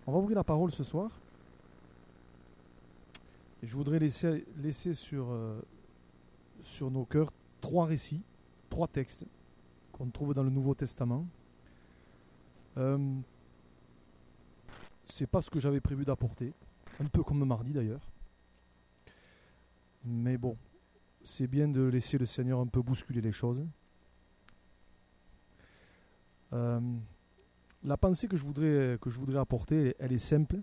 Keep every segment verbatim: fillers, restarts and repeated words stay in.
On va ouvrir la parole ce soir. Et je voudrais laisser, laisser sur, euh, sur nos cœurs trois récits, trois textes qu'on trouve dans le Nouveau Testament. Euh, c'est pas ce que j'avais prévu d'apporter, un peu comme mardi d'ailleurs. Mais bon, c'est bien de laisser le Seigneur un peu bousculer les choses. Euh, la pensée que je voudrais, que je voudrais apporter, elle est simple.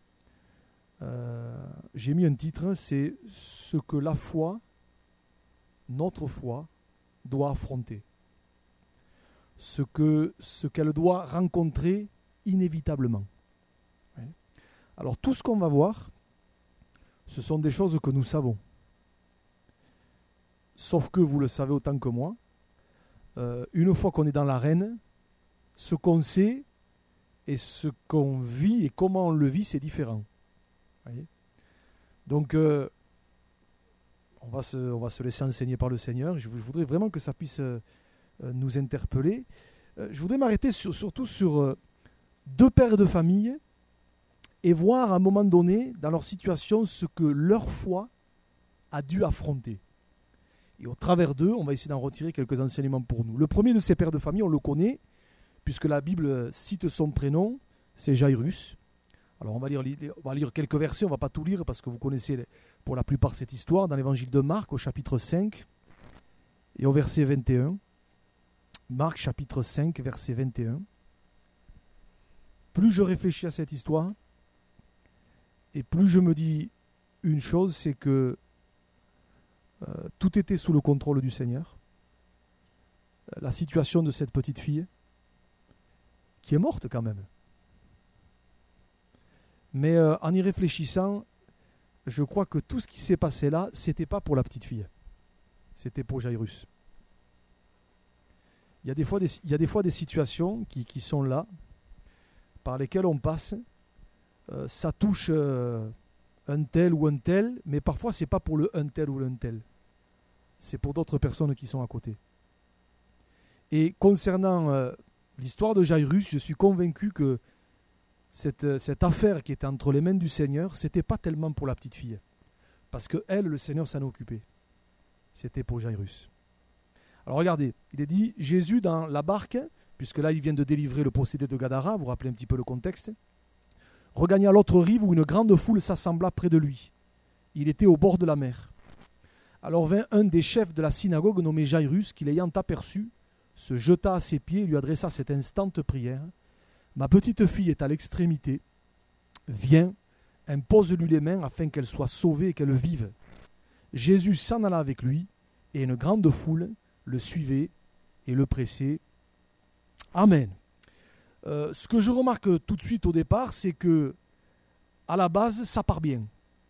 Euh, j'ai mis un titre, c'est ce que la foi, notre foi, doit affronter. Ce que, ce qu'elle doit rencontrer inévitablement. Oui. Alors tout ce qu'on va voir, ce sont des choses que nous savons. Sauf que vous le savez autant que moi, euh, une fois qu'on est dans l'arène, ce qu'on sait et ce qu'on vit et comment on le vit, c'est différent. Voyez. Donc, euh, on, va se, on va se laisser enseigner par le Seigneur. Je, je voudrais vraiment que ça puisse euh, nous interpeller. Euh, je voudrais m'arrêter sur, surtout sur euh, deux pères de famille et voir à un moment donné, dans leur situation, ce que leur foi a dû affronter. Et au travers d'eux, on va essayer d'en retirer quelques enseignements pour nous. Le premier de ces pères de famille, on le connaît, puisque la Bible cite son prénom, c'est Jairus. Alors on va, lire, on va lire quelques versets, on ne va pas tout lire parce que vous connaissez pour la plupart cette histoire, dans l'évangile de Marc au chapitre cinq et au verset vingt et un. Marc chapitre cinq, verset vingt et un. Plus je réfléchis à cette histoire, et plus je me dis une chose, c'est que euh, tout était sous le contrôle du Seigneur. La situation de cette petite fille, qui est morte quand même. Mais euh, en y réfléchissant, je crois que tout ce qui s'est passé là, c'était pas pour la petite fille. C'était pour Jairus. Il y a des fois des, il y a des, fois des situations qui, qui sont là, par lesquelles on passe. Euh, ça touche euh, un tel ou un tel, mais parfois c'est pas pour le un tel ou l'un tel. C'est pour d'autres personnes qui sont à côté. Et concernant euh, l'histoire de Jairus, je suis convaincu que Cette, cette affaire qui était entre les mains du Seigneur, ce n'était pas tellement pour la petite fille. Parce que elle, le Seigneur s'en occupait. C'était pour Jairus. Alors regardez, il est dit, Jésus dans la barque, puisque là il vient de délivrer le possédé de Gadara, vous vous rappelez un petit peu le contexte, regagna l'autre rive où une grande foule s'assembla près de lui. Il était au bord de la mer. Alors vint un des chefs de la synagogue nommé Jairus, qui l'ayant aperçu, se jeta à ses pieds et lui adressa cette instante prière. Ma petite fille est à l'extrémité. Viens, impose-lui les mains afin qu'elle soit sauvée et qu'elle vive. Jésus s'en alla avec lui, et une grande foule le suivait et le pressait. Amen. Euh, ce que je remarque tout de suite au départ, c'est que, à la base, ça part bien.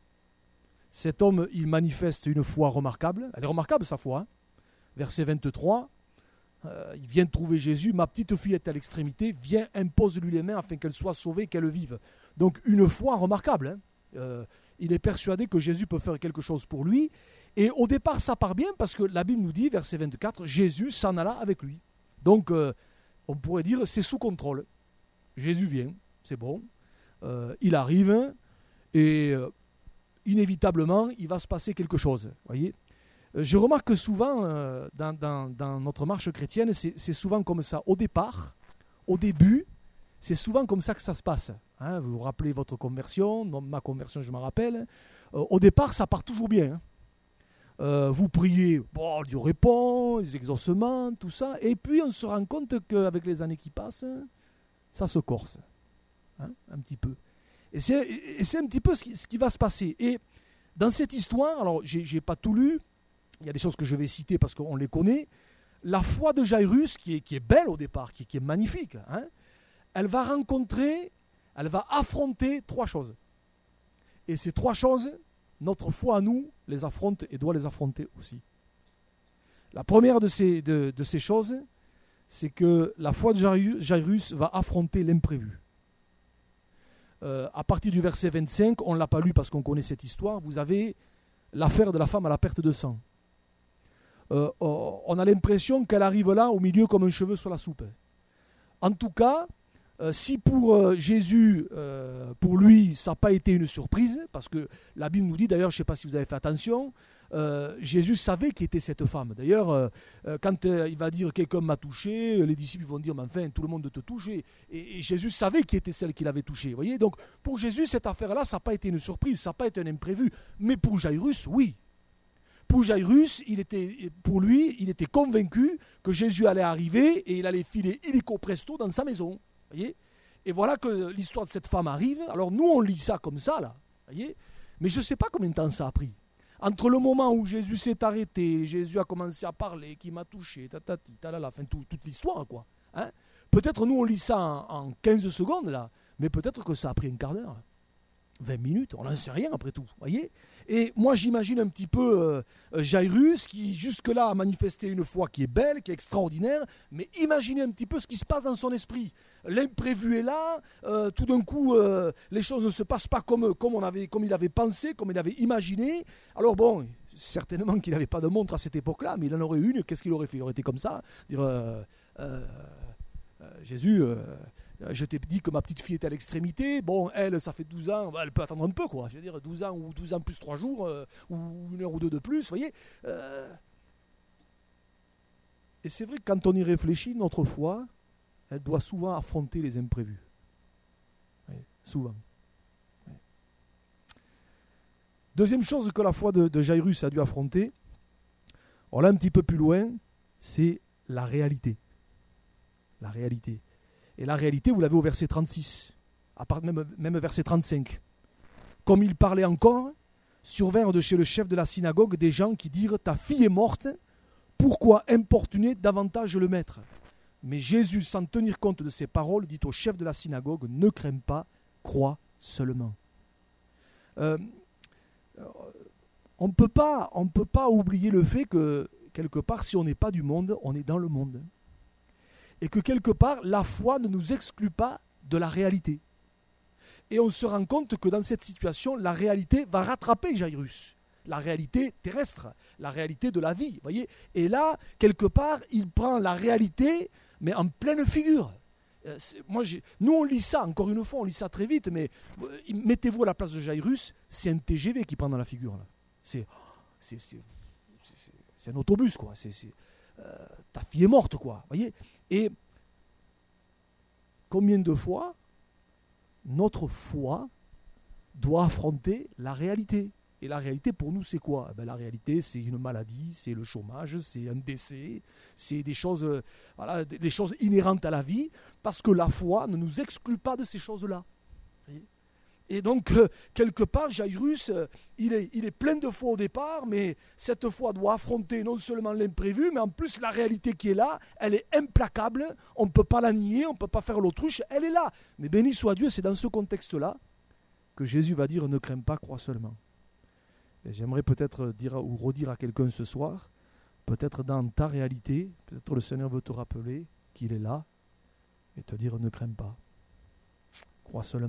Cet homme, il manifeste une foi remarquable. Elle est remarquable, sa foi. Hein. Verset vingt-trois. Euh, il vient de trouver Jésus, ma petite fille est à l'extrémité, viens, impose-lui les mains afin qu'elle soit sauvée, qu'elle vive. Donc une foi remarquable. Hein. Euh, il est persuadé que Jésus peut faire quelque chose pour lui. Et au départ, ça part bien parce que la Bible nous dit, verset vingt-quatre, Jésus s'en alla avec lui. Donc euh, on pourrait dire, c'est sous contrôle. Jésus vient, c'est bon. Euh, il arrive et euh, inévitablement, il va se passer quelque chose. Voyez ? Je remarque que souvent, euh, dans, dans, dans notre marche chrétienne, c'est, c'est souvent comme ça. Au départ, au début, c'est souvent comme ça que ça se passe. Hein, vous vous rappelez votre conversion, non, ma conversion, je m'en rappelle. Euh, au départ, ça part toujours bien. Hein. Euh, vous priez, bon, Dieu répond, les exaucements, tout ça. Et puis, on se rend compte qu'avec les années qui passent, ça se corse. Hein, un petit peu. Et c'est, et c'est un petit peu ce qui, ce qui va se passer. Et dans cette histoire, alors, j'ai, j'ai pas tout lu, il y a des choses que je vais citer parce qu'on les connaît. La foi de Jairus, qui est, qui est belle au départ, qui, qui est magnifique, hein, elle va rencontrer, elle va affronter trois choses. Et ces trois choses, notre foi à nous les affronte et doit les affronter aussi. La première de ces, de, de ces choses, c'est que la foi de Jairus, Jairus va affronter l'imprévu. Euh, à partir du verset vingt-cinq, on ne l'a pas lu parce qu'on connaît cette histoire, vous avez l'affaire de la femme à la perte de sang. Euh, on a l'impression qu'elle arrive là au milieu comme un cheveu sur la soupe. En tout cas, Euh, si pour euh, Jésus, euh, pour lui, ça n'a pas été une surprise, parce que la Bible nous dit, d'ailleurs, je ne sais pas si vous avez fait attention, euh, Jésus savait qui était cette femme. D'ailleurs, euh, euh, quand euh, il va dire quelqu'un m'a touché, les disciples vont dire, mais enfin, tout le monde te touche. Et, et Jésus savait qui était celle qui l'avait touché. Voyez, donc, pour Jésus, cette affaire-là, ça n'a pas été une surprise, ça n'a pas été un imprévu. Mais pour Jairus, oui. Pour Jairus, il était, pour lui, il était convaincu que Jésus allait arriver et il allait filer illico presto dans sa maison. Voyez, et voilà que l'histoire de cette femme arrive. Alors nous, on lit ça comme ça, là. Voyez, mais je ne sais pas combien de temps ça a pris. Entre le moment où Jésus s'est arrêté, Jésus a commencé à parler, qui m'a touché, tatati, talala, enfin tout, toute l'histoire, quoi. Hein, peut-être nous, on lit ça en, en quinze secondes, là, mais peut-être que ça a pris un quart d'heure. vingt minutes, on n'en sait rien après tout, voyez. Et moi j'imagine un petit peu euh, Jairus qui jusque-là a manifesté une foi qui est belle, qui est extraordinaire, mais imaginez un petit peu ce qui se passe dans son esprit. L'imprévu est là, euh, tout d'un coup euh, les choses ne se passent pas comme, comme, on avait, comme il avait pensé, comme il avait imaginé. Alors bon, certainement qu'il n'avait pas de montre à cette époque-là, mais il en aurait une, qu'est-ce qu'il aurait fait? Il aurait été comme ça, dire euh, euh, euh, Jésus... Euh, je t'ai dit que ma petite fille était à l'extrémité. Bon, elle, ça fait douze ans. Elle peut attendre un peu, quoi. Je veux dire, douze ans ou douze ans plus trois jours, euh, ou une heure ou deux de plus, vous voyez. Euh... Et c'est vrai que quand on y réfléchit, notre foi, elle doit souvent affronter les imprévus. Oui, souvent. Oui. Deuxième chose que la foi de, de Jairus a dû affronter, on l'a un petit peu plus loin, c'est la réalité. La réalité. Et la réalité, vous l'avez au verset trente-six, à part même, même verset trente-cinq. Comme il parlait encore, survinrent de chez le chef de la synagogue des gens qui dirent « Ta fille est morte, pourquoi importuner davantage le maître ?» Mais Jésus, sans tenir compte de ces paroles, dit au chef de la synagogue « Ne crains pas, crois seulement. Euh, » On ne peut pas, on ne peut pas oublier le fait que, quelque part, si on n'est pas du monde, on est dans le monde. Et que quelque part, la foi ne nous exclut pas de la réalité. Et on se rend compte que dans cette situation, la réalité va rattraper Jairus. La réalité terrestre, la réalité de la vie. Voyez. Et là, quelque part, il prend la réalité, mais en pleine figure. Euh, moi, j'ai, nous, on lit ça, encore une fois, on lit ça très vite, mais euh, mettez-vous à la place de Jairus, c'est un T G V qui prend dans la figure. Là. C'est, c'est, c'est, c'est, c'est un autobus, quoi. C'est... c'est Euh, ta fille est morte, quoi. Voyez. Et combien de fois notre foi doit affronter la réalité? Et la réalité pour nous, c'est quoi? Ben, la réalité, c'est une maladie, c'est le chômage, c'est un décès, c'est des choses, euh, voilà, des choses inhérentes à la vie, parce que la foi ne nous exclut pas de ces choses-là. Voyez. Et donc, euh, quelque part, Jairus, euh, il, est, il est plein de foi au départ, mais cette foi doit affronter non seulement l'imprévu, mais en plus la réalité qui est là, elle est implacable, on ne peut pas la nier, on ne peut pas faire l'autruche, elle est là. Mais béni soit Dieu, c'est dans ce contexte-là que Jésus va dire « Ne crains pas, crois seulement ». Et j'aimerais peut-être dire ou redire à quelqu'un ce soir, peut-être dans ta réalité, peut-être le Seigneur veut te rappeler qu'il est là et te dire « Ne crains pas, crois seulement ».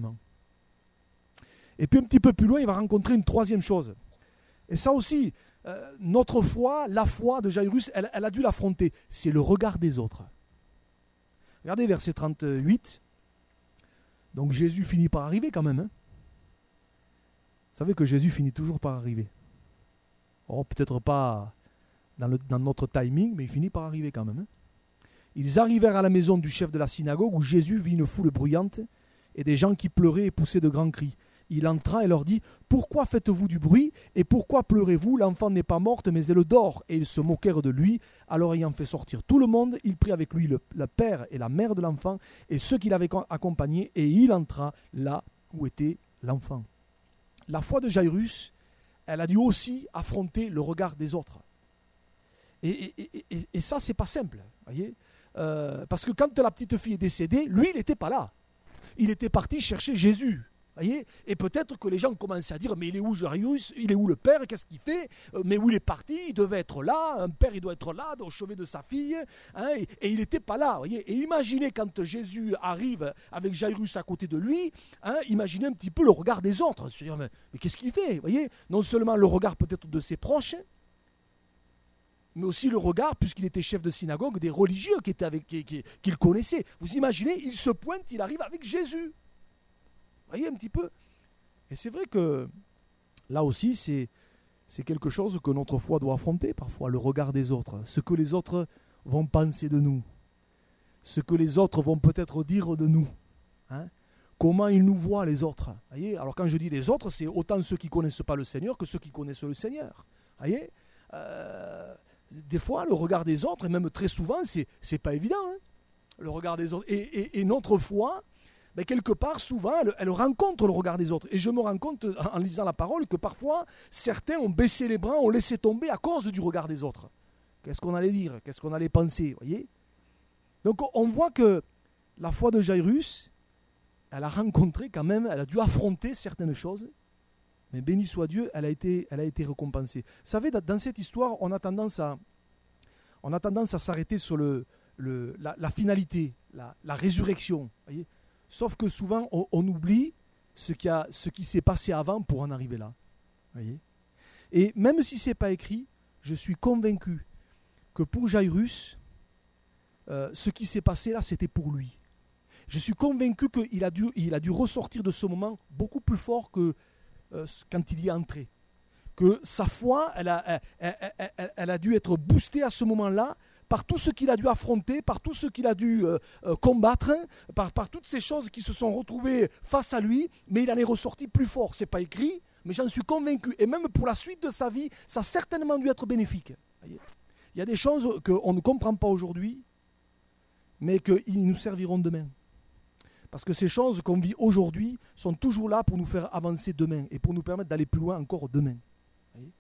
Et puis un petit peu plus loin, il va rencontrer une troisième chose. Et ça aussi, euh, notre foi, la foi de Jairus, elle, elle a dû l'affronter. C'est le regard des autres. Regardez verset trente-huit. Donc Jésus finit par arriver quand même. Hein. Vous savez que Jésus finit toujours par arriver. Oh, peut-être pas dans, le, dans notre timing, mais il finit par arriver quand même. Hein. Ils arrivèrent à la maison du chef de la synagogue où Jésus vit une foule bruyante et des gens qui pleuraient et poussaient de grands cris. Il entra et leur dit « Pourquoi faites-vous du bruit et pourquoi pleurez-vous? L'enfant n'est pas morte, mais elle dort. » Et ils se moquèrent de lui. Alors ayant fait sortir tout le monde, il prit avec lui le, le père et la mère de l'enfant et ceux qui l'avaient accompagné, et il entra là où était l'enfant. La foi de Jairus, elle a dû aussi affronter le regard des autres. Et, et, et, et ça, c'est pas simple, voyez, euh, parce que quand la petite fille est décédée, lui, il n'était pas là. Il était parti chercher Jésus. Voyez, et peut-être que les gens commençaient à dire « Mais il est où Jairus? Il est où le père? Qu'est-ce qu'il fait? Mais où il est parti? Il devait être là. Un père, il doit être là, au chevet de sa fille. Hein, et, et il n'était pas là. Voyez. Et imaginez quand Jésus arrive avec Jairus à côté de lui, hein, imaginez un petit peu le regard des autres. Se dire, mais, mais qu'est-ce qu'il fait? Voyez, non seulement le regard peut-être de ses proches, mais aussi le regard, puisqu'il était chef de synagogue, des religieux qui étaient avec, qui, qui, qu'il connaissait. Vous imaginez, il se pointe, il arrive avec Jésus. Vous voyez un petit peu. Et c'est vrai que là aussi, c'est, c'est quelque chose que notre foi doit affronter parfois, le regard des autres, ce que les autres vont penser de nous, ce que les autres vont peut-être dire de nous. Hein? Comment ils nous voient les autres. Voyez. Alors quand je dis les autres, c'est autant ceux qui ne connaissent pas le Seigneur que ceux qui connaissent le Seigneur. Voyez. Euh, des fois, le regard des autres, et même très souvent, c'est, c'est pas évident. Hein, le regard des autres. Et, et, et notre foi, ben, quelque part, souvent, elle, elle rencontre le regard des autres. Et je me rends compte, en lisant la parole, que parfois, certains ont baissé les bras, ont laissé tomber à cause du regard des autres. Qu'est-ce qu'on allait dire? Qu'est-ce qu'on allait penser? Voyez. Donc on voit que la foi de Jairus, elle a rencontré quand même, elle a dû affronter certaines choses. Mais béni soit Dieu, elle a été, elle a été récompensée. Vous savez, dans cette histoire, on a tendance à, on a tendance à s'arrêter sur le, le, la, la finalité, la, la résurrection. Voyez. Sauf que souvent, on, on oublie ce qui, a, ce qui s'est passé avant pour en arriver là. Voyez. Et même si ce n'est pas écrit, je suis convaincu que pour Jairus, euh, ce qui s'est passé là, c'était pour lui. Je suis convaincu qu'il a dû, il a dû ressortir de ce moment beaucoup plus fort que Euh, quand il y est entré, que sa foi, elle a, elle, elle, elle, elle a dû être boostée à ce moment-là par tout ce qu'il a dû affronter, par tout ce qu'il a dû euh, euh, combattre, par, par toutes ces choses qui se sont retrouvées face à lui, mais il en est ressorti plus fort. Ce n'est pas écrit, mais j'en suis convaincu. Et même pour la suite de sa vie, ça a certainement dû être bénéfique. Voyez. Il y a des choses qu'on ne comprend pas aujourd'hui, mais qui nous serviront demain. Parce que ces choses qu'on vit aujourd'hui sont toujours là pour nous faire avancer demain et pour nous permettre d'aller plus loin encore demain. Voyez.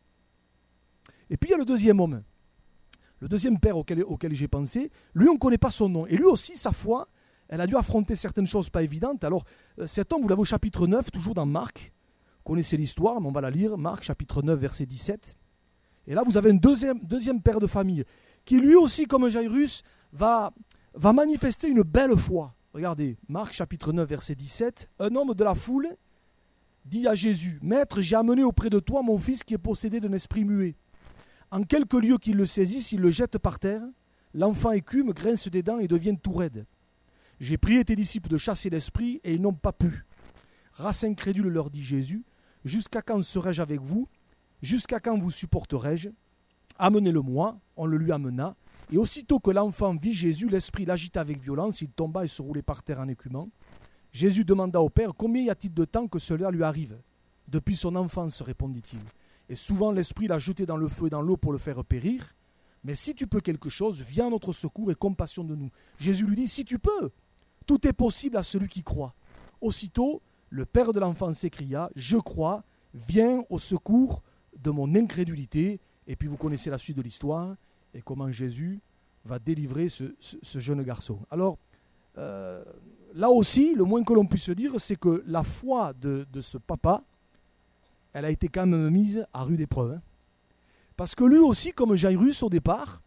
Et puis il y a le deuxième homme, le deuxième père auquel, auquel j'ai pensé. Lui, on ne connaît pas son nom. Et lui aussi, sa foi, elle a dû affronter certaines choses pas évidentes. Alors cet homme, vous l'avez au chapitre neuf, toujours dans Marc. Vous connaissez l'histoire, mais on va la lire. Marc, chapitre neuf, verset dix-sept. Et là, vous avez un deuxième, deuxième père de famille qui lui aussi, comme Jairus, va, va manifester une belle foi. Regardez, Marc chapitre neuf, verset dix-sept. Un homme de la foule dit à Jésus, « Maître, j'ai amené auprès de toi mon fils qui est possédé d'un esprit muet. En quelque lieu qu'il le saisisse, il le jette par terre. L'enfant écume, grince des dents et devient tout raide. J'ai prié tes disciples de chasser l'esprit et ils n'ont pas pu. Race incrédule, leur dit Jésus, jusqu'à quand serai-je avec vous? Jusqu'à quand vous supporterai-je? Amenez-le-moi. On le lui amena. Et aussitôt que l'enfant vit Jésus, l'esprit l'agita avec violence, il tomba et se roulait par terre en écumant. Jésus demanda au Père, combien y a-t-il de temps que cela lui arrive? Depuis son enfance, répondit-il. Et souvent l'esprit l'a jeté dans le feu et dans l'eau pour le faire périr. Mais si tu peux quelque chose, viens à notre secours et compassion de nous. Jésus lui dit, si tu peux, tout est possible à celui qui croit. Aussitôt, le père de l'enfant s'écria, je crois, viens au secours de mon incrédulité. Et puis vous connaissez la suite de l'histoire. Et comment Jésus va délivrer ce, ce, ce jeune garçon. Alors, euh, là aussi, le moins que l'on puisse dire, c'est que la foi de, de ce papa, elle a été quand même mise à rude épreuve. Hein. Parce que lui aussi, comme Jairus au départ,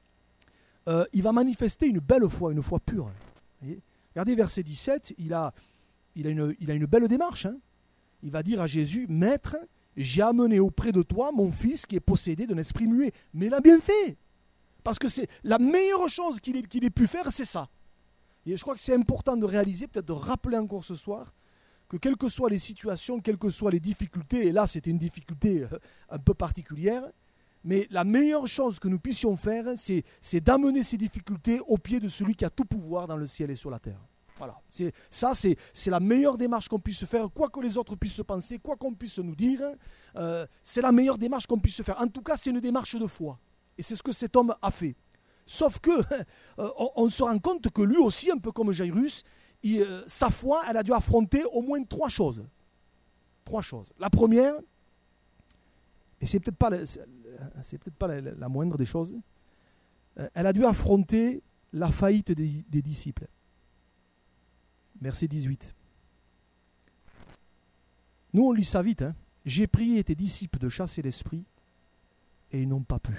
euh, il va manifester une belle foi, une foi pure. Voyez. Regardez verset dix-sept, il a, il a, une, il a une belle démarche. Hein. Il va dire à Jésus, « Maître, j'ai amené auprès de toi mon fils qui est possédé d'un esprit muet. » Mais il a bien fait. Parce que c'est la meilleure chose qu'il ait, qu'il ait pu faire, c'est ça. Et je crois que c'est important de réaliser, peut-être de rappeler encore ce soir, que quelles que soient les situations, quelles que soient les difficultés, et là c'était une difficulté un peu particulière, mais la meilleure chose que nous puissions faire, c'est, c'est d'amener ces difficultés au pied de celui qui a tout pouvoir dans le ciel et sur la terre. Voilà. C'est, ça, c'est, c'est la meilleure démarche qu'on puisse faire, quoi que les autres puissent penser, quoi qu'on puisse nous dire, euh, c'est la meilleure démarche qu'on puisse faire. En tout cas, c'est une démarche de foi. Et c'est ce que cet homme a fait. Sauf que euh, on, on se rend compte que lui aussi, un peu comme Jairus, il, euh, sa foi, elle a dû affronter au moins trois choses. Trois choses. La première, et c'est peut-être pas, la, c'est peut-être pas la, la moindre des choses, euh, elle a dû affronter la faillite des, des disciples. Verset dix-huit. Nous, on lit ça vite. Hein. J'ai prié tes disciples de chasser l'esprit et ils n'ont pas pu.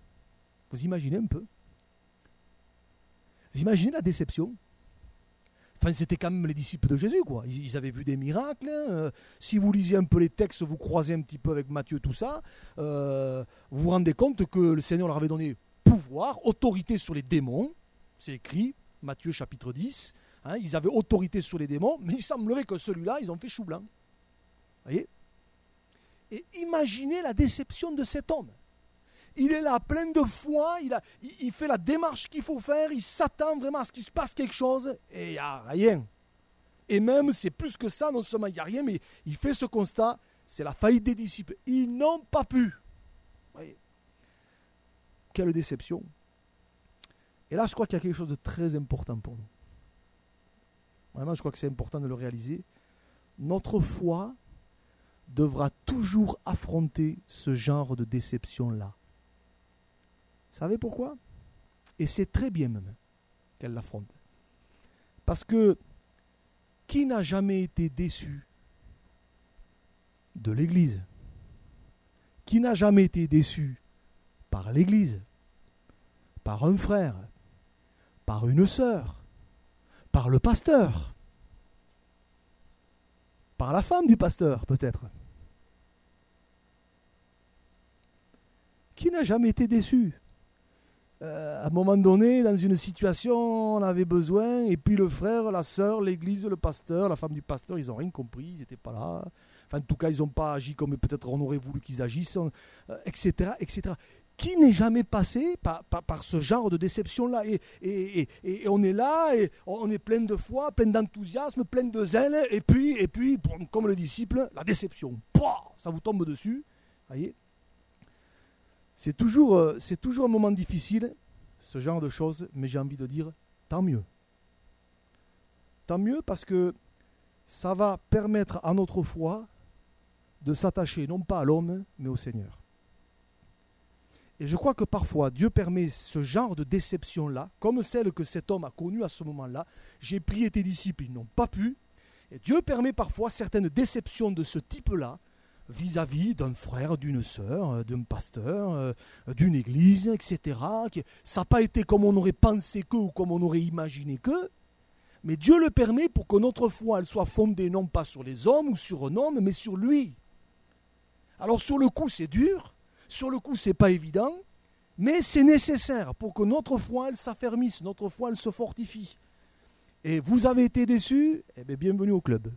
Vous imaginez un peu? Vous imaginez la déception? Enfin, c'était quand même les disciples de Jésus, quoi. Ils, ils avaient vu des miracles. Hein. Euh, si vous lisez un peu les textes, vous croisez un petit peu avec Matthieu, tout ça, euh, vous vous rendez compte que le Seigneur leur avait donné pouvoir, autorité sur les démons. C'est écrit, Matthieu chapitre dix. Hein, ils avaient autorité sur les démons, mais il semblerait que celui-là, ils ont fait chou blanc. Vous voyez ? Et imaginez la déception de cet homme. Il est là, plein de foi, il, a, il, il fait la démarche qu'il faut faire, il s'attend vraiment à ce qu'il se passe quelque chose, et il n'y a rien. Et même, c'est plus que ça, non seulement il n'y a rien, mais il fait ce constat, c'est la faillite des disciples. Ils n'ont pas pu. Vous voyez ? Quelle déception. Et là, je crois qu'il y a quelque chose de très important pour nous. Vraiment, je crois que c'est important de le réaliser. Notre foi devra toujours affronter ce genre de déception-là. Vous savez pourquoi ? Et c'est très bien même qu'elle l'affronte. Parce que qui n'a jamais été déçu de l'Église ? Qui n'a jamais été déçu par l'Église ? Par un frère ? Par une sœur ? Par le pasteur ? Par la femme du pasteur, peut-être ? Qui n'a jamais été déçu ? Euh, à un moment donné, dans une situation, on avait besoin, et puis le frère, la sœur, l'église, le pasteur, la femme du pasteur, ils n'ont rien compris, ils n'étaient pas là. Enfin, en tout cas, ils n'ont pas agi comme peut-être on aurait voulu qu'ils agissent, euh, et cetera, et cetera. Qui n'est jamais passé par, par, par ce genre de déception-là et, et, et, et on est là, et on est plein de foi, plein d'enthousiasme, plein de zèle, et puis, et puis comme le disciple, la déception. Pouah, ça vous tombe dessus. Voyez ? C'est toujours, c'est toujours un moment difficile, ce genre de choses, mais j'ai envie de dire, tant mieux. Tant mieux parce que ça va permettre à notre foi de s'attacher non pas à l'homme, mais au Seigneur. Et je crois que parfois, Dieu permet ce genre de déception-là, comme celle que cet homme a connue à ce moment-là. J'ai prié tes disciples, ils n'ont pas pu. Et Dieu permet parfois certaines déceptions de ce type-là, vis-à-vis d'un frère, d'une sœur, d'un pasteur, d'une église, et cetera. Ça n'a pas été comme on aurait pensé que ou comme on aurait imaginé que, mais Dieu le permet pour que notre foi elle soit fondée non pas sur les hommes ou sur un homme, mais sur lui. Alors sur le coup c'est dur, sur le coup c'est pas évident, mais c'est nécessaire pour que notre foi elle s'affermisse, notre foi elle se fortifie. Et vous avez été déçus, eh bien bienvenue au club.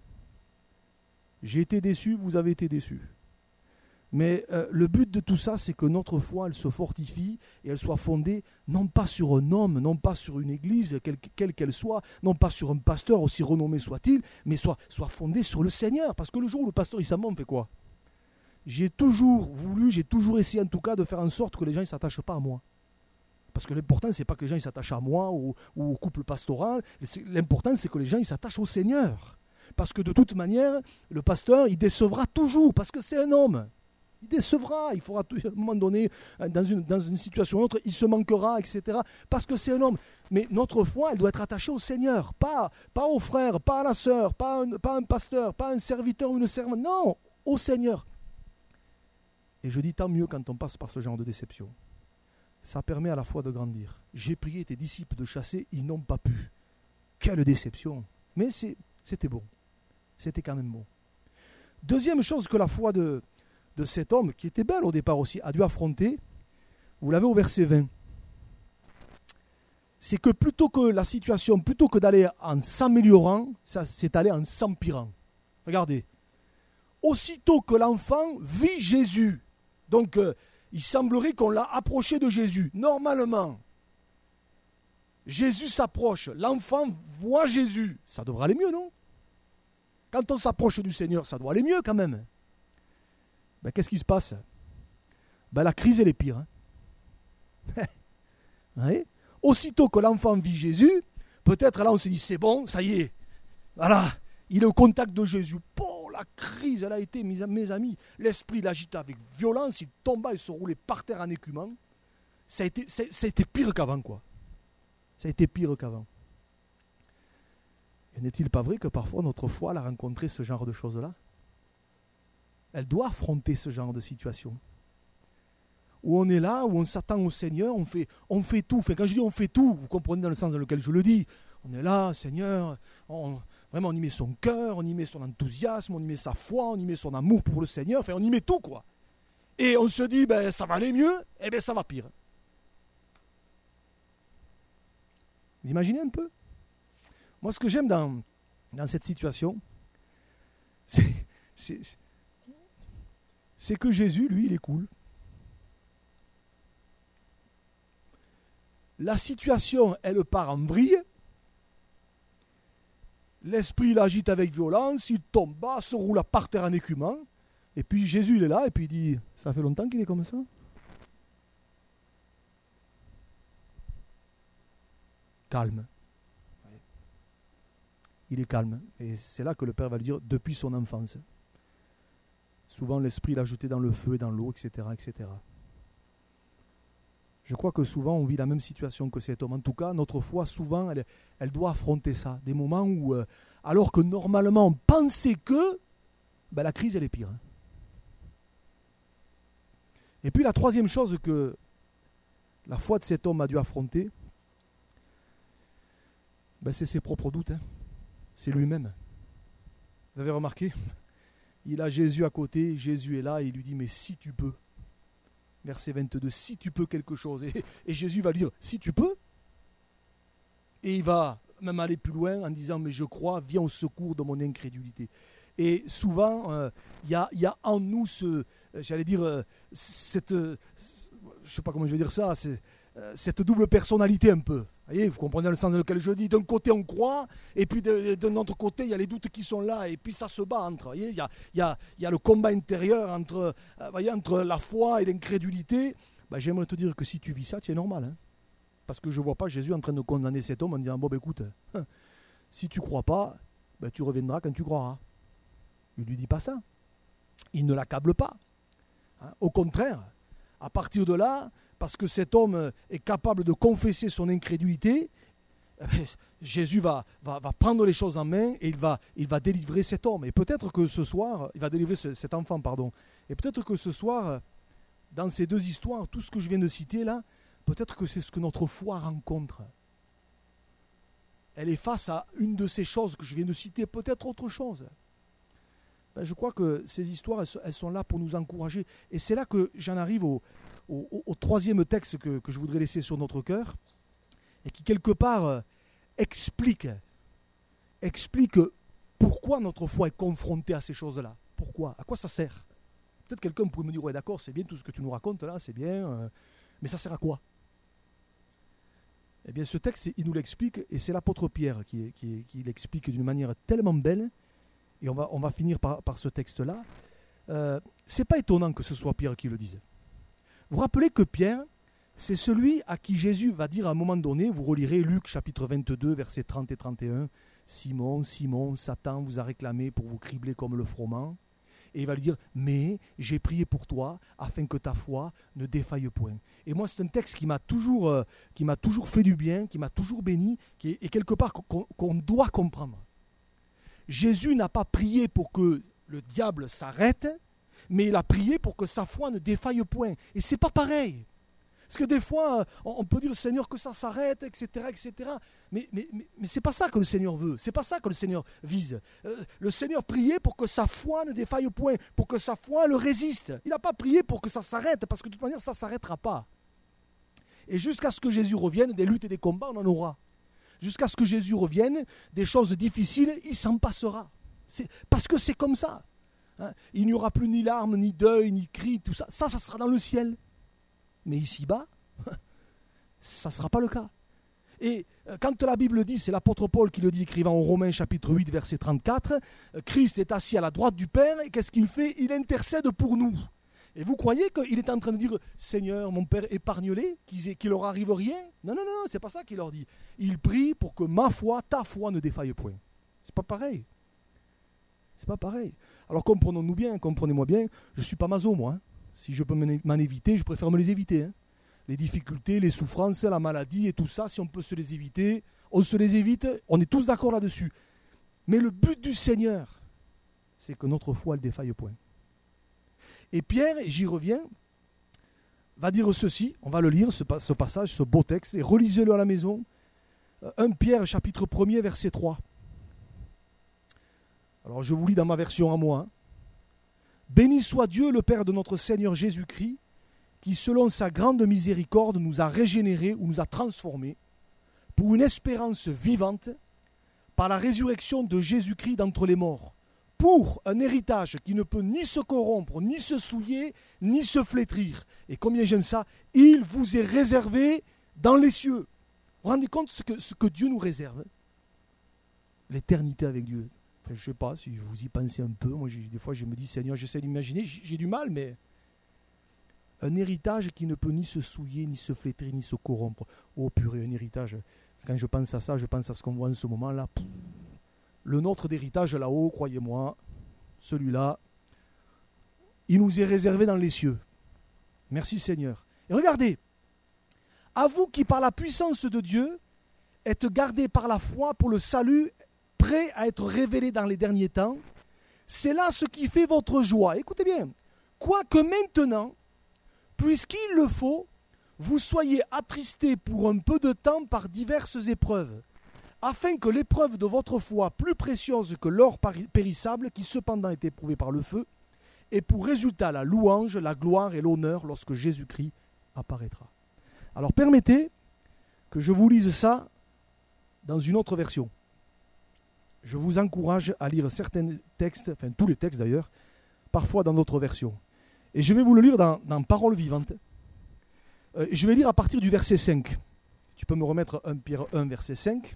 J'ai été déçu, vous avez été déçus. Mais euh, le but de tout ça, c'est que notre foi, elle se fortifie et elle soit fondée non pas sur un homme, non pas sur une église, quelle, quelle qu'elle soit, non pas sur un pasteur, aussi renommé soit-il, mais soit, soit fondée sur le Seigneur. Parce que le jour où le pasteur il s'en va, on fait quoi ? J'ai toujours voulu, j'ai toujours essayé en tout cas de faire en sorte que les gens ne s'attachent pas à moi. Parce que l'important, ce n'est pas que les gens ils s'attachent à moi ou, ou au couple pastoral. L'important, c'est que les gens ils s'attachent au Seigneur. Parce que de toute manière, le pasteur, il décevra toujours, parce que c'est un homme. Il décevra, il faudra à un moment donné, dans une, dans une situation ou autre, il se manquera, et cetera. Parce que c'est un homme. Mais notre foi, elle doit être attachée au Seigneur, pas, pas au frère, pas à la sœur, pas un, pas un pasteur, pas un serviteur ou une servante. Non, au Seigneur. Et je dis tant mieux quand on passe par ce genre de déception. Ça permet à la fois de grandir. J'ai prié tes disciples de chasser, ils n'ont pas pu. Quelle déception. Mais c'est, c'était bon. C'était quand même bon. Deuxième chose que la foi de, de cet homme, qui était belle au départ aussi, a dû affronter, vous l'avez au verset vingt, c'est que plutôt que la situation, plutôt que d'aller en s'améliorant, ça c'est allé en s'empirant. Regardez. Aussitôt que l'enfant vit Jésus, donc euh, il semblerait qu'on l'a approché de Jésus. Normalement, Jésus s'approche, l'enfant voit Jésus, ça devrait aller mieux, non ? Quand on s'approche du Seigneur, ça doit aller mieux quand même. Ben, qu'est-ce qui se passe ? Ben, la crise, elle est pire. Hein. Ouais. Aussitôt que l'enfant vit Jésus, peut-être là on se dit, c'est bon, ça y est. Voilà, il est au contact de Jésus. Oh, la crise, elle a été, mes amis, l'esprit l'agita avec violence, il tomba et se roulait par terre en écumant. Ça a été, ça, ça a été pire qu'avant, quoi. Ça a été pire qu'avant. Et n'est-il pas vrai que parfois notre foi elle a rencontré ce genre de choses-là ? Elle doit affronter ce genre de situation. Où on est là, où on s'attend au Seigneur, on fait, on fait tout. Enfin, quand je dis on fait tout, vous comprenez dans le sens dans lequel je le dis. On est là, Seigneur, on, vraiment on y met son cœur, on y met son enthousiasme, on y met sa foi, on y met son amour pour le Seigneur, enfin on y met tout quoi. Et on se dit, ben ça va aller mieux, et bien ça va pire. Vous imaginez un peu? Moi ce que j'aime dans, dans cette situation, c'est, c'est, c'est que Jésus, lui, il est cool. La situation, elle part en vrille. L'esprit l'agite avec violence, il tombe bas, se roule par terre en écumant. Et puis Jésus, il est là, et puis il dit, ça fait longtemps qu'il est comme ça? Calme. Il est calme. Et c'est là que le Père va lui dire, depuis son enfance. Souvent, l'esprit l'a jeté dans le feu et dans l'eau, et cetera, et cetera. Je crois que souvent, on vit la même situation que cet homme. En tout cas, notre foi, souvent, elle, elle doit affronter ça. Des moments où, euh, alors que normalement, on pensait que, ben, la crise, elle est pire. Hein. Et puis, la troisième chose que la foi de cet homme a dû affronter, ben, c'est ses propres doutes. Hein. C'est lui-même. Vous avez remarqué? Il a Jésus à côté, Jésus est là, et il lui dit, mais si tu peux. Verset vingt-deux, si tu peux quelque chose. Et, et Jésus va lui dire, si tu peux. Et il va même aller plus loin en disant, mais je crois, viens au secours de mon incrédulité. Et souvent, il euh, y, a, y a en nous ce, j'allais dire, euh, cette, euh, je ne sais pas comment je vais dire ça, c'est, euh, cette double personnalité un peu. Vous voyez, vous comprenez le sens dans lequel je dis. D'un côté, on croit, et puis de, d'un autre côté, il y a les doutes qui sont là, et puis ça se bat entre. Vous voyez, il y a, y a, y a le combat intérieur entre, euh, voyez, entre la foi et l'incrédulité. Ben, j'aimerais te dire que si tu vis ça, tu es normal. Hein, parce que je ne vois pas Jésus en train de condamner cet homme en disant, bon, ben, écoute, hein, si tu ne crois pas, ben, tu reviendras quand tu croiras. Il ne lui dit pas ça. Il ne l'accable pas. Hein, au contraire, à partir de là, parce que cet homme est capable de confesser son incrédulité, Jésus va, va, va prendre les choses en main et il va, il va délivrer cet homme. Et peut-être que ce soir, il va délivrer ce, cet enfant, pardon. Et peut-être que ce soir, dans ces deux histoires, tout ce que je viens de citer là, peut-être que c'est ce que notre foi rencontre. Elle est face à une de ces choses que je viens de citer, peut-être autre chose. Ben, je crois que ces histoires, elles, elles sont là pour nous encourager. Et c'est là que j'en arrive au, au, au troisième texte que, que je voudrais laisser sur notre cœur, et qui quelque part euh, explique, explique pourquoi notre foi est confrontée à ces choses-là. Pourquoi? À quoi ça sert? Peut-être quelqu'un pourrait me dire, ouais d'accord, c'est bien tout ce que tu nous racontes là, c'est bien, euh, mais ça sert à quoi? Eh bien ce texte, il nous l'explique, et c'est l'apôtre Pierre qui, qui, qui l'explique d'une manière tellement belle. Et on va, on va finir par, par ce texte-là. Euh, c'est pas étonnant que ce soit Pierre qui le dise. Vous vous rappelez que Pierre, c'est celui à qui Jésus va dire à un moment donné, vous relirez Luc chapitre vingt-deux, versets trente et trente et un, « Simon, Simon, Satan vous a réclamé pour vous cribler comme le froment. » Et il va lui dire, « Mais j'ai prié pour toi, afin que ta foi ne défaille point. » Et moi, c'est un texte qui m'a toujours, euh, qui m'a toujours fait du bien, qui m'a toujours béni, qui est, et quelque part qu'on, qu'on doit comprendre. Jésus n'a pas prié pour que le diable s'arrête, mais il a prié pour que sa foi ne défaille point. Et c'est pas pareil. Parce que des fois, on peut dire, Seigneur, que ça s'arrête, et cetera, et cetera. Mais, mais, mais, mais ce n'est pas ça que le Seigneur veut. Ce n'est pas ça que le Seigneur vise. Euh, le Seigneur priait pour que sa foi ne défaille point, pour que sa foi le résiste. Il n'a pas prié pour que ça s'arrête, parce que de toute manière, ça ne s'arrêtera pas. Et jusqu'à ce que Jésus revienne, des luttes et des combats, on en aura. Jusqu'à ce que Jésus revienne, des choses difficiles, il s'en passera. C'est, parce que c'est comme ça. Hein, il n'y aura plus ni larmes, ni deuil, ni cris, tout ça. Ça, ça sera dans le ciel. Mais ici-bas, ça ne sera pas le cas. Et quand la Bible dit, c'est l'apôtre Paul qui le dit, écrivant au Romains chapitre huit, verset trente-quatre, Christ est assis à la droite du Père, et qu'est-ce qu'il fait? Il intercède pour nous. Et vous croyez qu'il est en train de dire « Seigneur, mon Père, épargne-les, qu'il, qu'il leur arrive rien ?» Non, non, non, c'est pas ça qu'il leur dit. Il prie pour que ma foi, ta foi ne défaille point. C'est pas pareil. C'est pas pareil. Alors comprenons-nous bien, comprenez-moi bien, je ne suis pas maso, moi. Hein. Si je peux m'en éviter, je préfère me les éviter. Hein. Les difficultés, les souffrances, la maladie et tout ça, si on peut se les éviter, on se les évite, on est tous d'accord là-dessus. Mais le but du Seigneur, c'est que notre foi ne défaille point. Et Pierre, j'y reviens, va dire ceci, on va le lire, ce, ce passage, ce beau texte, et relisez-le à la maison. un Pierre chapitre premier verset trois. Alors je vous lis dans ma version à moi. Hein. Béni soit Dieu le Père de notre Seigneur Jésus-Christ, qui selon sa grande miséricorde nous a régénérés ou nous a transformés pour une espérance vivante par la résurrection de Jésus-Christ d'entre les morts, pour un héritage qui ne peut ni se corrompre, ni se souiller, ni se flétrir. Et combien j'aime ça, il vous est réservé dans les cieux. Vous vous rendez compte ce que, ce que Dieu nous réserve? L'éternité avec Dieu. Enfin, je ne sais pas si vous y pensez un peu. Moi, des fois, je me dis, Seigneur, j'essaie d'imaginer, j'ai du mal, mais un héritage qui ne peut ni se souiller, ni se flétrir, ni se corrompre. Oh purée, un héritage. Quand je pense à ça, je pense à ce qu'on voit en ce moment-là. Le nôtre d'héritage là-haut, croyez-moi, celui-là, il nous est réservé dans les cieux. Merci Seigneur. Et regardez, à vous qui par la puissance de Dieu êtes gardés par la foi pour le salut, prêt à être révélé dans les derniers temps, c'est là ce qui fait votre joie. Écoutez bien, quoique maintenant, puisqu'il le faut, vous soyez attristés pour un peu de temps par diverses épreuves, afin que l'épreuve de votre foi, plus précieuse que l'or périssable, qui cependant est éprouvé par le feu, ait pour résultat la louange, la gloire et l'honneur lorsque Jésus-Christ apparaîtra. Alors permettez que je vous lise ça dans une autre version. Je vous encourage à lire certains textes, enfin tous les textes d'ailleurs, parfois dans d'autres versions. Et je vais vous le lire dans, dans Paroles vivantes. Euh, je vais lire à partir du verset cinq. Tu peux me remettre un Pierre un, verset cinq.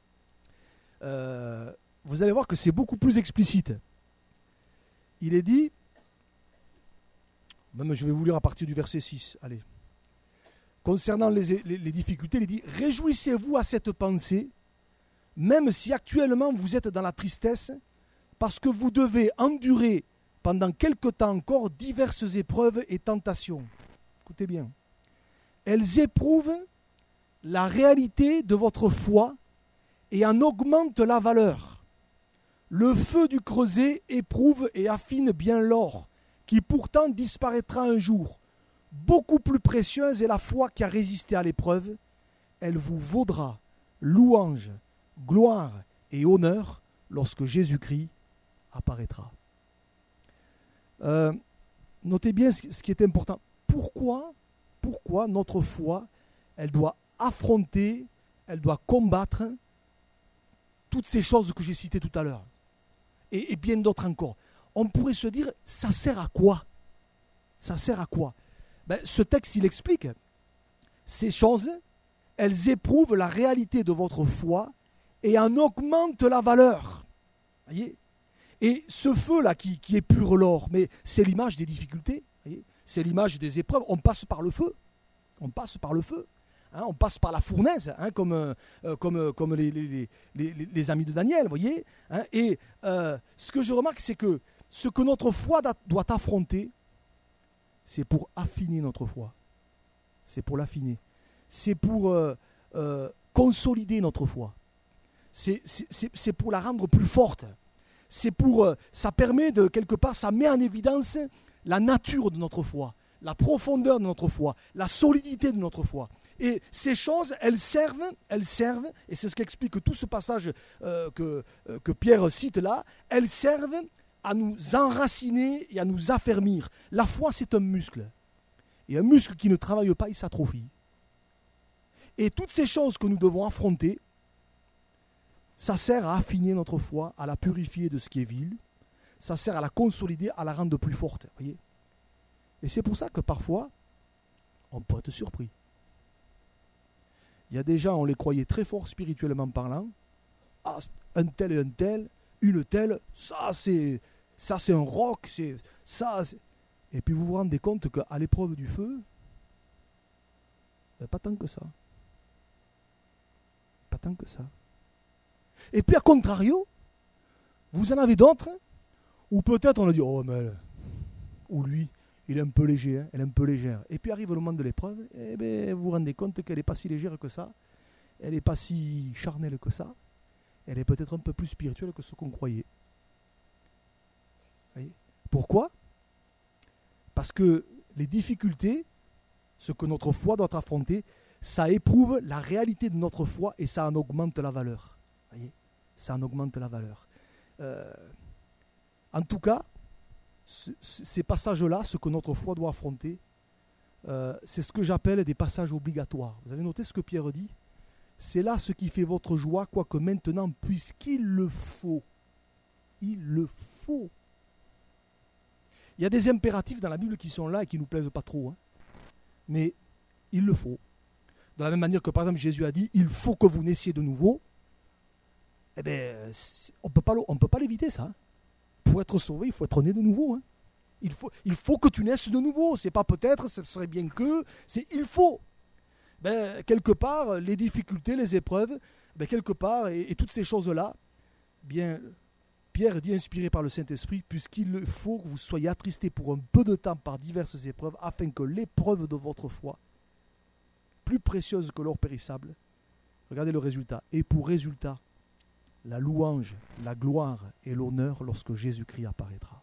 Euh, vous allez voir que c'est beaucoup plus explicite. Il est dit, même je vais vous lire à partir du verset six, allez. Concernant les, les, les difficultés, il est dit, réjouissez-vous à cette pensée, même si actuellement vous êtes dans la tristesse, parce que vous devez endurer pendant quelque temps encore diverses épreuves et tentations. Écoutez bien. Elles éprouvent la réalité de votre foi et en augmentent la valeur. Le feu du creuset éprouve et affine bien l'or, qui pourtant disparaîtra un jour. Beaucoup plus précieuse est la foi qui a résisté à l'épreuve. Elle vous vaudra louange, gloire et honneur lorsque Jésus-Christ apparaîtra. Euh, notez bien ce qui est important. Pourquoi, pourquoi notre foi, elle doit affronter, elle doit combattre toutes ces choses que j'ai citées tout à l'heure et, et bien d'autres encore. On pourrait se dire, ça sert à quoi? Ça sert à quoi? Ben, ce texte, il explique. Ces choses, elles éprouvent la réalité de votre foi et en augmentent la valeur. Voyez? Et ce feu-là qui, qui épure l'or, mais c'est l'image des difficultés. Voyez? C'est l'image des épreuves. On passe par le feu. On passe par le feu. Hein, on passe par la fournaise, hein, comme, euh, comme, comme les, les, les, les amis de Daniel, voyez. Hein, et euh, ce que je remarque, c'est que ce que notre foi doit affronter, c'est pour affiner notre foi. C'est pour l'affiner. C'est pour euh, euh, consolider notre foi. C'est, c'est, c'est pour la rendre plus forte. C'est pour, euh, ça permet de, quelque part, ça met en évidence la nature de notre foi, la profondeur de notre foi, la solidité de notre foi. Et ces choses, elles servent, elles servent, et c'est ce qu'explique tout ce passage euh, que, euh, que Pierre cite là, elles servent à nous enraciner et à nous affermir. La foi, c'est un muscle. Et un muscle qui ne travaille pas, il s'atrophie. Et toutes ces choses que nous devons affronter, ça sert à affiner notre foi, à la purifier de ce qui est vil. Ça sert à la consolider, à la rendre plus forte. Voyez. Et c'est pour ça que parfois, on peut être surpris. Il y a des gens, on les croyait très forts spirituellement parlant. Ah, un tel et un tel, une telle, ça c'est, ça c'est un roc, c'est, ça c'est... Et puis vous vous rendez compte qu'à l'épreuve du feu, ben pas tant que ça. Pas tant que ça. Et puis à contrario, vous en avez d'autres, où peut-être on a dit, oh mais, ou lui, il est un peu léger, hein, elle est un peu légère. Et puis arrive le moment de l'épreuve, et bien, vous vous rendez compte qu'elle n'est pas si légère que ça, elle n'est pas si charnelle que ça, elle est peut-être un peu plus spirituelle que ce qu'on croyait. Voyez. Pourquoi? Parce que les difficultés, ce que notre foi doit affronter, ça éprouve la réalité de notre foi et ça en augmente la valeur. Vous voyez, ça en augmente la valeur. Euh, en tout cas, ce, ces passages-là, ce que notre foi doit affronter, euh, c'est ce que j'appelle des passages obligatoires. Vous avez noté ce que Pierre dit ? C'est là ce qui fait votre joie, quoique maintenant, puisqu'il le faut. Il le faut. Il y a des impératifs dans la Bible qui sont là et qui ne nous plaisent pas trop. Hein. Mais il le faut. De la même manière que, par exemple, Jésus a dit, il faut que vous naissiez de nouveau. Eh bien, on ne peut pas l'éviter, ça. Hein. Pour être sauvé, il faut être né de nouveau. Hein. Il faut, il faut que tu naisses de nouveau. C'est pas peut-être, ce serait bien que, c'est il faut. Ben, quelque part, les difficultés, les épreuves, ben, quelque part, et, et toutes ces choses-là, bien, Pierre dit, inspiré par le Saint-Esprit, puisqu'il faut que vous soyez attristés pour un peu de temps par diverses épreuves, afin que l'épreuve de votre foi, plus précieuse que l'or périssable, regardez le résultat, et pour résultat, la louange, la gloire et l'honneur lorsque Jésus-Christ apparaîtra.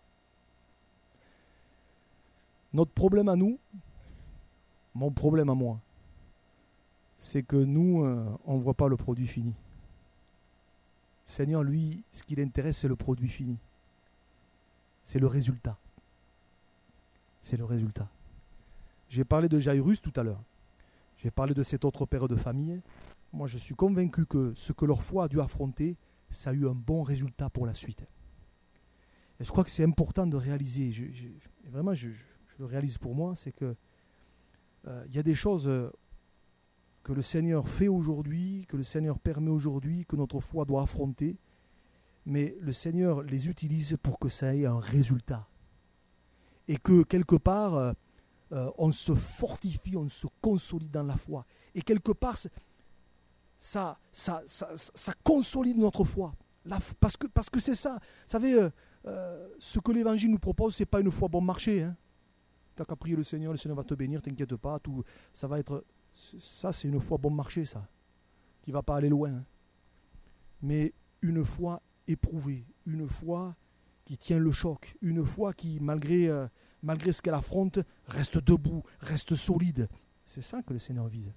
Notre problème à nous, mon problème à moi, c'est que nous, euh, on ne voit pas le produit fini. Le Seigneur, lui, ce qui l'intéresse, c'est le produit fini. C'est le résultat. C'est le résultat. J'ai parlé de Jairus tout à l'heure. J'ai parlé de cet autre père de famille. Moi, je suis convaincu que ce que leur foi a dû affronter, ça a eu un bon résultat pour la suite. Et je crois que c'est important de réaliser, je, je, vraiment, je, je, je le réalise pour moi, c'est que euh, y a des choses euh, que le Seigneur fait aujourd'hui, que le Seigneur permet aujourd'hui, que notre foi doit affronter, mais le Seigneur les utilise pour que ça ait un résultat. Et que quelque part, euh, euh, on se fortifie, on se consolide dans la foi. Et quelque part, ça, ça, ça, ça, ça consolide notre foi. La, parce, que, parce que c'est ça. Vous savez, euh, euh, ce que l'Évangile nous propose, ce n'est pas une foi bon marché. Hein. Tu n'as qu'à prier le Seigneur, le Seigneur va te bénir, t'inquiète pas. Tout, ça va être... Ça, c'est une foi bon marché, ça, qui ne va pas aller loin. Hein. Mais une foi éprouvée, une foi qui tient le choc, une foi qui, malgré, euh, malgré ce qu'elle affronte, reste debout, reste solide. C'est ça que le Seigneur vise.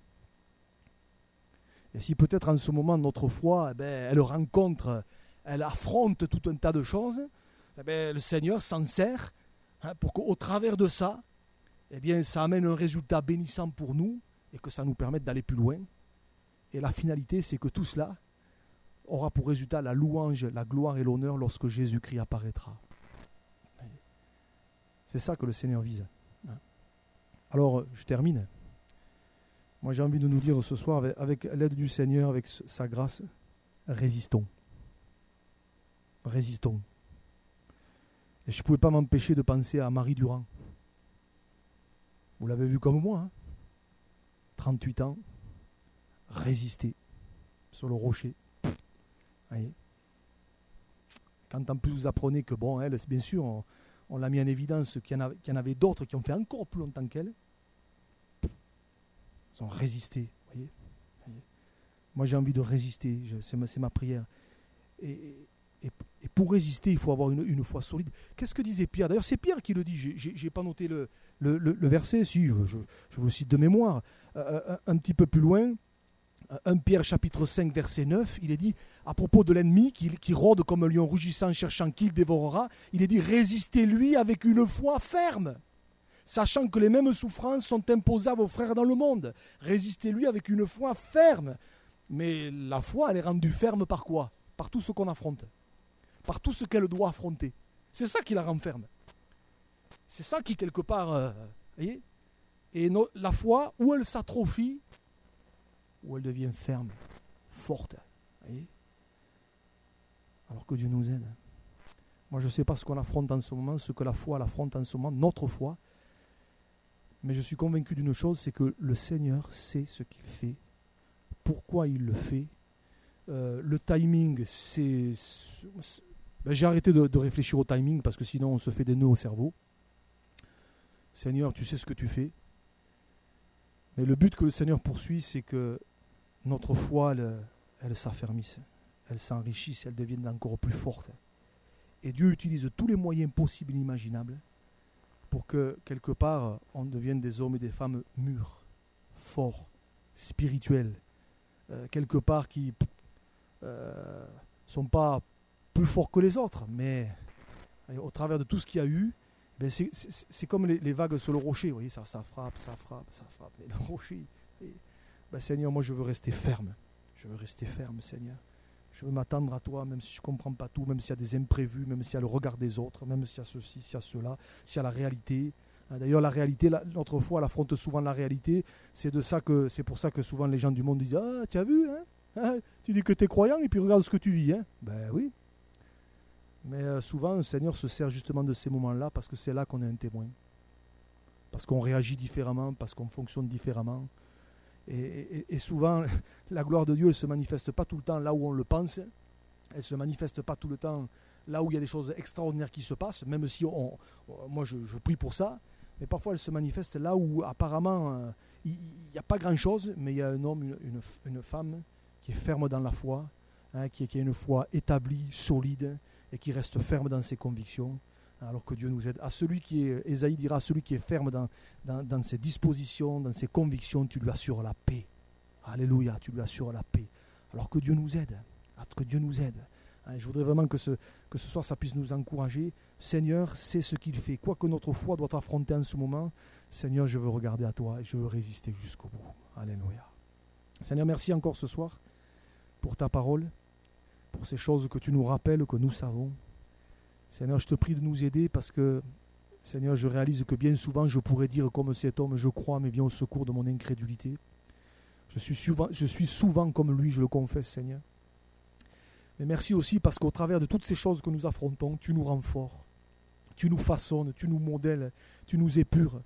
Et si peut-être en ce moment, notre foi, eh ben, elle rencontre, elle affronte tout un tas de choses, eh ben, le Seigneur s'en sert hein, pour qu'au travers de ça, eh bien, ça amène un résultat bénissant pour nous, et que ça nous permette d'aller plus loin. Et la finalité, c'est que tout cela aura pour résultat la louange, la gloire et l'honneur lorsque Jésus-Christ apparaîtra. C'est ça que le Seigneur vise. Alors, je termine. Moi, j'ai envie de nous dire ce soir, avec, avec l'aide du Seigneur, avec sa grâce, résistons. Résistons. Et je ne pouvais pas m'empêcher de penser à Marie Durand. Vous l'avez vu comme moi, hein, trente-huit ans, résister sur le rocher. Voyez. Quand en plus vous apprenez que, bon, elle, bien sûr, on, on l'a mis en évidence qu'il y en avait, qu'il y en avait d'autres qui ont fait encore plus longtemps qu'elle. Ils ont résisté. Voyez. Voyez. Moi, j'ai envie de résister. Je, c'est, ma, c'est ma prière. Et, et, et pour résister, il faut avoir une, une foi solide. Qu'est-ce que disait Pierre ? D'ailleurs, c'est Pierre qui le dit. Je n'ai pas noté le, le, le, le verset. Si, je, je, je vous le cite de mémoire. Euh, un, un petit peu plus loin, un Pierre chapitre cinq, verset neuf, il est dit, à propos de l'ennemi qui, qui rôde comme un lion rugissant, cherchant qui le dévorera, il est dit, résistez-lui avec une foi ferme, sachant que les mêmes souffrances sont imposées à vos frères dans le monde. Résistez-lui avec une foi ferme. Mais la foi, elle est rendue ferme par quoi ? Par tout ce qu'on affronte. Par tout ce qu'elle doit affronter. C'est ça qui la rend ferme. C'est ça qui, quelque part, euh, voyez ? Et no, la foi, où elle s'atrophie, où elle devient ferme, forte. Voyez ? Alors que Dieu nous aide. Moi, je ne sais pas ce qu'on affronte en ce moment, ce que la foi affronte en ce moment, notre foi. Mais je suis convaincu d'une chose, c'est que le Seigneur sait ce qu'il fait, pourquoi il le fait. Euh, le timing, c'est... c'est ben, j'ai arrêté de, de réfléchir au timing, parce que sinon on se fait des nœuds au cerveau. Seigneur, tu sais ce que tu fais. Mais le but que le Seigneur poursuit, c'est que notre foi, elle, elle s'affermisse, elle s'enrichisse, elle devienne encore plus forte. Et Dieu utilise tous les moyens possibles et imaginables pour que, quelque part, on devienne des hommes et des femmes mûrs, forts, spirituels, euh, quelque part qui ne euh, sont pas plus forts que les autres, mais au travers de tout ce qu'il y a eu, ben c'est, c'est, c'est comme les, les vagues sur le rocher, vous voyez, ça, ça frappe, ça frappe, ça frappe. Mais le rocher, et, ben Seigneur, moi je veux rester ferme. Je veux rester ferme, Seigneur. Je veux m'attendre à toi, même si je ne comprends pas tout, même s'il y a des imprévus, même s'il y a le regard des autres, même s'il y a ceci, s'il y a cela, s'il y a la réalité. D'ailleurs, la réalité, la, notre foi, elle affronte souvent la réalité. C'est, de ça que, c'est pour ça que souvent les gens du monde disent « Ah, tu as vu, hein, hein tu dis que tu es croyant et puis regarde ce que tu vis. Hein. » Ben oui. Mais euh, souvent, le Seigneur se sert justement de ces moments-là parce que c'est là qu'on est un témoin. Parce qu'on réagit différemment, parce qu'on fonctionne différemment. Et, et, et souvent, la gloire de Dieu, elle ne se manifeste pas tout le temps là où on le pense. Elle ne se manifeste pas tout le temps là où il y a des choses extraordinaires qui se passent, même si on, moi je, je prie pour ça. Mais parfois, elle se manifeste là où apparemment euh, il n'y a pas grand-chose, mais il y a un homme, une, une, une femme qui est ferme dans la foi, hein, qui, qui a une foi établie, solide, et qui reste ferme dans ses convictions, alors que Dieu nous aide. À celui qui est, Ésaïe dira, à celui qui est ferme dans, dans, dans ses dispositions, dans ses convictions, tu lui assures la paix. Alléluia, tu lui assures la paix. Alors que Dieu nous aide, alors que Dieu nous aide. Je voudrais vraiment que ce, que ce soir, ça puisse nous encourager. Seigneur, c'est ce qu'il fait. Quoi que notre foi doit affronter en ce moment, Seigneur, je veux regarder à toi et je veux résister jusqu'au bout. Alléluia. Seigneur, merci encore ce soir pour ta parole, pour ces choses que tu nous rappelles, que nous savons. Seigneur, je te prie de nous aider parce que, Seigneur, je réalise que bien souvent, je pourrais dire comme cet homme, je crois, mais viens au secours de mon incrédulité. Je suis souvent, je suis souvent comme lui, je le confesse, Seigneur. Mais merci aussi parce qu'au travers de toutes ces choses que nous affrontons, tu nous rends forts, tu nous façonnes, tu nous modèles, tu nous épures.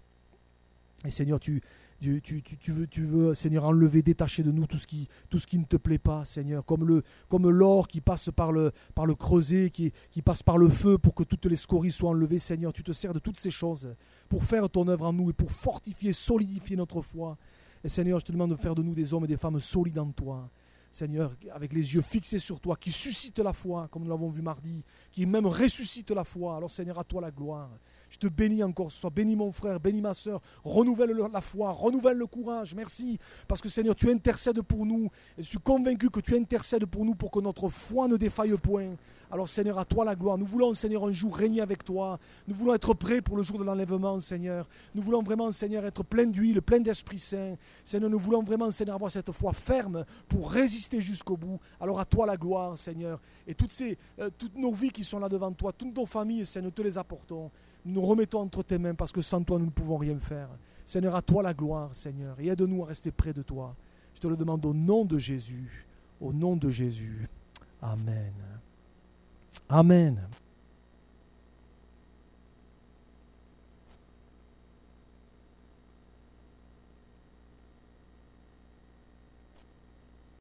Et Seigneur, tu, tu, tu, tu, veux, tu veux, Seigneur, enlever, détacher de nous tout ce qui, tout ce qui ne te plaît pas, Seigneur. Comme, le, comme l'or qui passe par le, par le creuset, qui, qui passe par le feu pour que toutes les scories soient enlevées, Seigneur. Tu te sers de toutes ces choses pour faire ton œuvre en nous et pour fortifier, solidifier notre foi. Et Seigneur, je te demande de faire de nous des hommes et des femmes solides en toi. Seigneur, avec les yeux fixés sur toi, qui suscite la foi, comme nous l'avons vu mardi, qui même ressuscite la foi. Alors Seigneur, à toi la gloire. Je te bénis encore ce soir. Bénis mon frère, bénis ma soeur. Renouvelle la foi, renouvelle le courage. Merci, parce que Seigneur, tu intercèdes pour nous. Et je suis convaincu que tu intercèdes pour nous pour que notre foi ne défaille point. Alors Seigneur, à toi la gloire. Nous voulons, Seigneur, un jour régner avec toi. Nous voulons être prêts pour le jour de l'enlèvement, Seigneur. Nous voulons vraiment, Seigneur, être plein d'huile, plein d'Esprit Saint. Seigneur, nous voulons vraiment, Seigneur, avoir cette foi ferme pour résister jusqu'au bout. Alors à toi la gloire, Seigneur. Et toutes, ces, euh, toutes nos vies qui sont là devant toi, toutes nos familles, Seigneur, nous te les apportons. Nous remettons entre tes mains parce que sans toi, nous ne pouvons rien faire. Seigneur, à toi la gloire, Seigneur. Et aide-nous à rester près de toi. Je te le demande au nom de Jésus. Au nom de Jésus. Amen. Amen.